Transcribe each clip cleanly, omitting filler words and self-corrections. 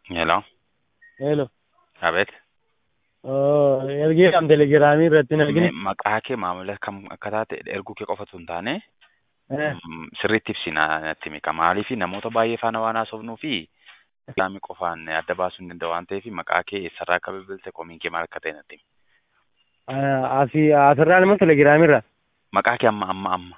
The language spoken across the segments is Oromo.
Hello. Hello. Abet. Ergi am telegiraamii irratti hin argine. Maqaa kee maamila kam akka taate erguu kee qofatu hin taane Eh, sirriitti ibsina natti mika. Maaliif namoota baay'ee faana waan haasofnuu fi islaamii qofaan adda baasuu hin danda'u waan ta'eef maqaa kee eessarraa akka bilbilte komiin kee maal akka ta'e natti himi. asirraan immoo telegiraamii irra. Maqaa kee amma.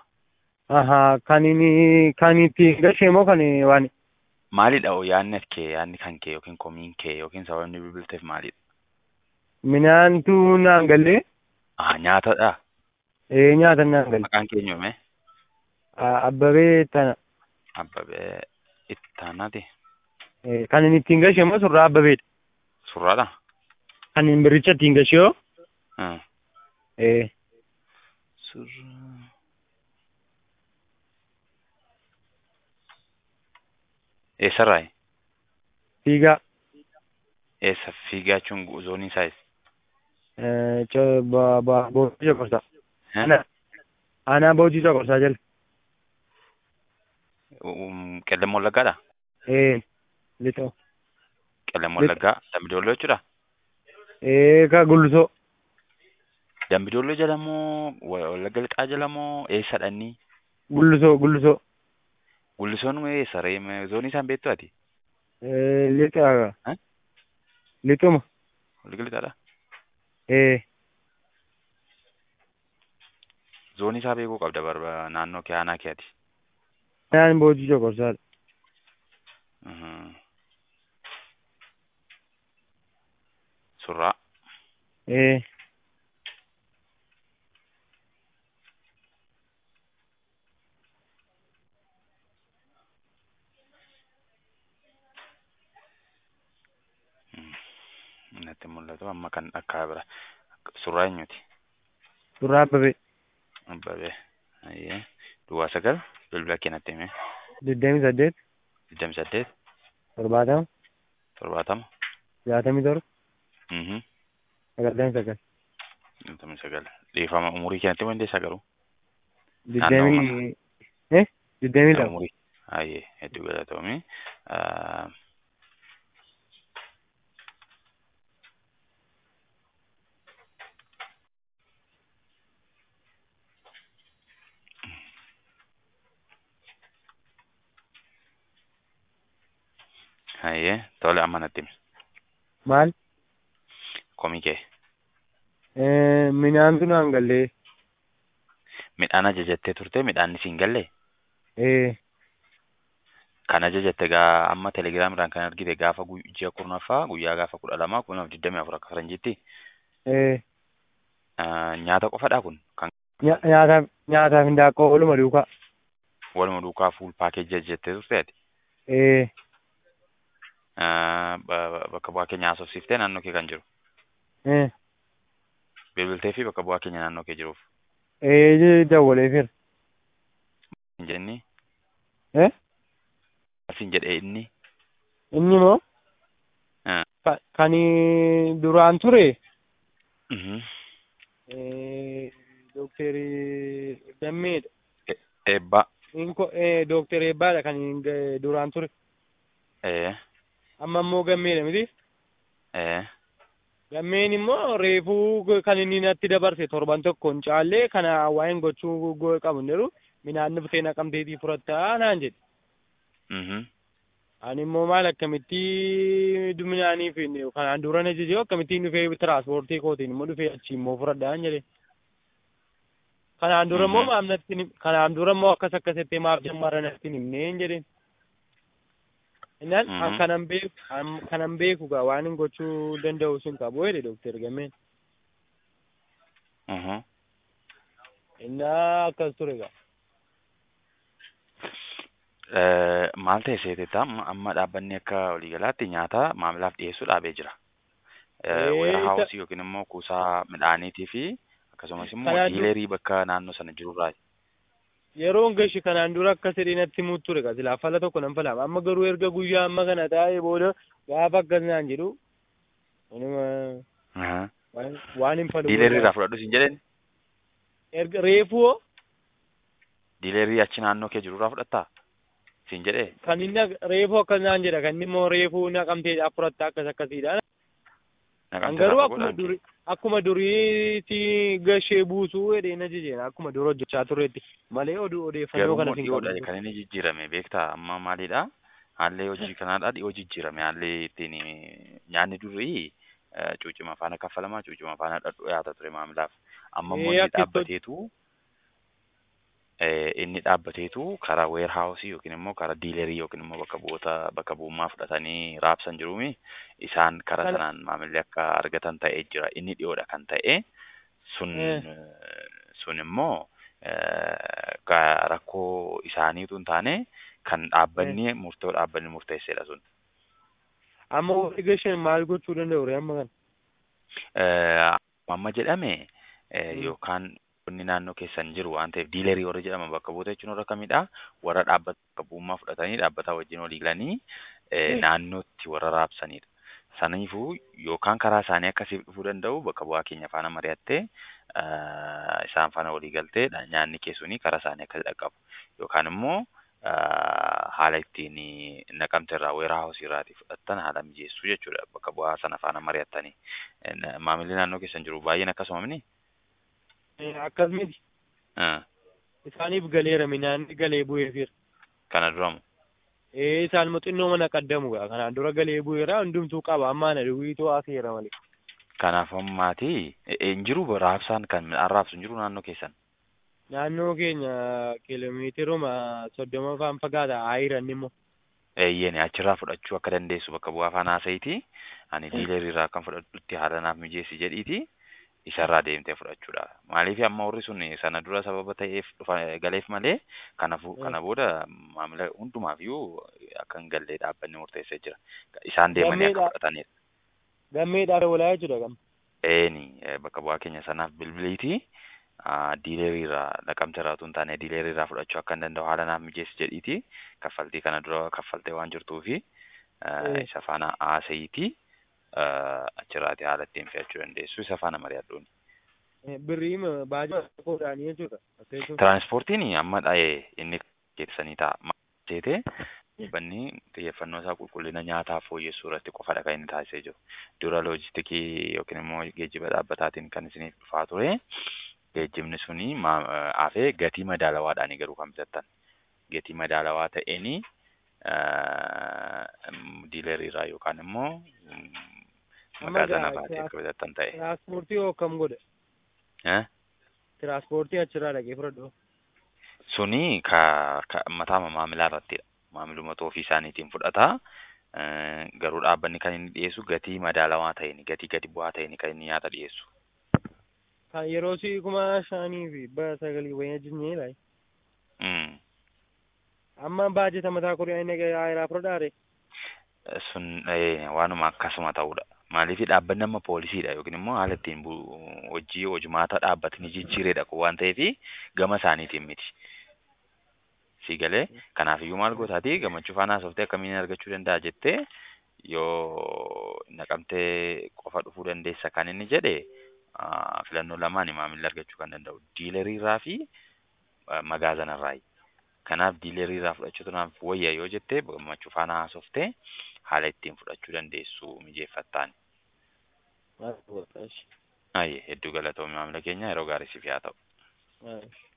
Kan itti gashee moo kan waan Maalidha yaadni kee yaadni kan kee yookiin komiin kee yookiin sababni bilbilteef maalidha? minaantu naan galee Nyaatadha. nyaata naan galee. Maqaan kee eenyume? Abbabee tana. Abbabee Ittaanaati. Kan inni ittiin gashee moo surraa abbabeedha. Surraadha. Kan inni biricha ittiin gashee yoo. Surraa. Eessarraayi? Fiigaa. Eessa fiigaa jechuun zoonii isaayis? Boojii Coqorsaa. Aanaa Boojii Coqorsaa jala. Qellem Wallaggaadha? Lixoo. Qellem Wallaggaa Dambidolloo jechuudha? Ka Gullisoo. Dambidolloo jala moo Wallagga Lixaa jala moo eessadha inni? Gullisoo. Gullisoon eessa ree zoonii isaan beektu ati? Lixaa. Lixuma. Wallagga Lixaadha? Eh. Zoonii isaa beekuu qabda naannoo kee aanaa kee ati. Naan Boojii Coqorsaadha. Surraa. Natti mul'atu amma kan akka bira. Surraa eenyuti? Surraa Abbabee. Abbabee. Ayyee. Duwwaa 9 bilbila kee natti hime. 28. 28. 70. 70. 67. 99. 99. Dhiifama umurii kee natti hime garuu. 22. 22. Umurii. Ayyee hedduu galatoomii. Ayyee tole amma natti hime. Maal? Komii kee. Minaantu naan galee. Midhaan ajajattee turte midhaan siin galle. Kan ajajatte amma telegiraamirraan kan argite gaafa ji'a 10ffaa guyyaa gaafa 12 2024 akka faranjiitti. Nyaata qofadhaa kun kan Nyaataaf hindaaqqoo waluma duukaa. waluma duukaa fuul paakeejii ajajattee turte ati. Bakka bu'aa keenya haasofsiiftee naannoo kee kan jiru. Bilbiltee fi bakka bu'aa keenya naannoo kee jiruuf. Dawwaleefira. Hin jenni. Asiin jedhee inni. Inni moo? Kan duraan ture. Dookterii Dammeedha. Eebbaa. Dookter Eebbaadha kan duraan ture. Amma immoo Gammeedha miti. Gammeen immoo reefuu kan inni natti dabarse torban tokkoon caallee kana waa'een gochuu qabu hin jiru. Midhaan dhuftee naqamteetii fudhattaa naan jedhe. Ani immoo maal akkamitti midhaaniif kanaan dura na jijjiiruu akkamittiin dhufee tiraanspoortii kootiin immoo dhufee achi immoo fudhadhaan jedhe. Kanaan dura immoo kanaan dura immoo akkasitti maaf jammarra natti himneen jedheen. Innaan kanan beeku gaa waan hin gochuu danda'u sun qabu jedhe Dookter Gammeen. Innaa akkas ture gaa. Maal ta'e seeteetta amma dhaabbanni akka waliigalaatti nyaata maamilaaf dhiyeessuu dhaabee jira. Weerahaawusii yookiin immoo kuusaa midhaaniitii fi akkasumas immoo diilerii bakka naannoo sana jirurraa. Yeroon gashi kanaan dura akka sedhee natti muut ture gaa silaa fala tokko nan falama amma garuu erga guyyaa amma kana taa'ee booda gaafa akkas naan jedhu waan hin falu. Diilerii irraa fudhadhu siin jedheen. Erga reefuu Diilerii achi naannoo kee jirurraa fudhattaa? siin jedhee. Kan inni reefuu akkanaan jedha kan inni immoo reefuu naqamtee afuratta akkasiidha. An garuu akkuma duriitti gashee buusuu jedheen ajajeera akkuma dura hojjechaa turreetti malee odeeffannoo kana siin qabu. Kan inni jijjiirame beektaa amma maalidha? Haalli hojii kanaadha dhiyoo jijjiirame haalli ittiin nyaanni durii cuucima faana kaffalamaa cuucima faana dhadhu dhiyaata ture maamilaaf. Amma immoo inni dhaabbateetu karaa weerhaawusii yookiin immoo karaa diilerii yookiin immoo bakka bu'ummaa fudhatanii raabsan jiruumi isaan karaa sanaan maamilli akka argatan ta'ee jira inni dhiyoodha kan ta'e sun immoo rakkoo isaaniitu hin taane kan dhaabbanni murteessedha sun. Amma warri gashan maal gochuu danda'u amma kana? Amma jedhame yookaan inni naannoo keessan jiru waan ta'eef diilerii warra jedhama bakka buute jechuun warra kamidha warra dhaabbata bakka bu'ummaa fudhatanii dhaabbataa wajjin walii galanii naannootti warra raabsanidha. Saniifuu yookaan karaa isaanii akkasiif dhufuu danda'u bakka bu'aa keenya faana mari'attee isaan faana walii galtee nyaanni keessunii karaa isaanii akkasi dhaqqabu yookaan immoo haala ittiin naqamte irraa weerhaawusii irraatii fudhattan haala mijeessuu jechuudha bakka bu'aa sana faana mari'attanii maamilli naannoo keessan jiru baay'een akkasuma mini. Akkas miti. Isaaniif galeera midhaanni galee bu'eefira. Kana duramu. Isaan xinnoo mana qaddamu kanaan dura galee bu'eera hundumtuu qaba ammaa na duwwiitoo haseera malee. Kanaaf ammaatii hin jiru raabsaan kan midhaan raabsu hin jiru naannoo keessan. Naannoo keenya kiiloomeetiruma 30 faan fagaata ayiran immoo. Eeyyeen achirraa fudhachuu akka dandeessu bakka bu'aa afaan haasa'iiti. Ani diileriirraa kan fudhadhutti haala naaf mijeessi jedhiiti. Isarraa deemtee fudhachuudha. Maaliif amma warri sun sana dura sababa ta'eef galeef malee kana booda maamila hundumaafiyyuu akka hin gallee dhaabbanni murteessee jira. Isaan deemanii akka fudhatanidha. Gammeedhaaf walaa jechuudha gam. Bakka bu'aa keenya sanaaf bilbiliiti. Diileriirraa naqamte irraa utuu hin taane diileriirraa fudhachuu akka hin danda'u haala naaf mijeessi jedhiiti. Kaffaltii kana dura kaffaltee waan jirtuufi isa faana haasa'iiti. Achirraati haala ittiin fe'achuu dandeessu isa faana mari'adhuuni. Birrii baajaa qoodhaanii jechuudha. Tiraансpoortiin amma inni keessanii ta'a. Maal banni xiyyeeffannoo isaa qulqullina nyaataa fooyyessuu irratti qofadha kan inni taasisee jiru. Dura loojistikii yookiin immoo geejjiba dhaabbataatiin kan isiniif dhufaa ture. Geejjibni suni hafee gatii madaalawaadhaan garuu kan bitattan. Gatii madaalawaa ta'een diileriirraa yookaan immoo magaalaa baatee akka bitattan ta'e. Tiraaspoortii hoo akkam godhe? Tiraaspoortii achirraa dhaqee fudhadhu. Suni mataa maamilaa irrattidha. Maamiluma ofii isaaniitiin fudhata. Garuu dhaabbanni kan inni dhiyeessu gatii madaalawaa ta'een gatii bu'aa ta'een kan inni nyaata dhiyeessu. Kan yeroo 5,000 fi 9,000 wayyaa jirnee amma baajeta mataa korii inni ayiraa fudhadhaare. Sun waanuma akkasuma ta'udha. Maaliif dhaabbanni amma poolisiidha yookiin immoo haala ittiin hojimaata dhaabbatni jijjiiredha waan ta'eef gama isaaniitiin miti. Siigalee kanaafiyyuu maal gootaati gammachuu faana haasoftee akkamiin argachuu danda'a jettee yoo naqamtee qofa dhufuu dandeessa kan inni jedhe filannoo lamaan maamilli argachuu kan danda'u diileriirraa fi magaazanarraayi. Kanaaf diileriirraa fudhachuu tunaaf wayya yoo jettee gammachuu faana haasoftee haala ittiin fudhachuu dandeessu mijeeffattaan. Hedduu galatoomii maamila keenya yeroo gaarii siif haa ta'u.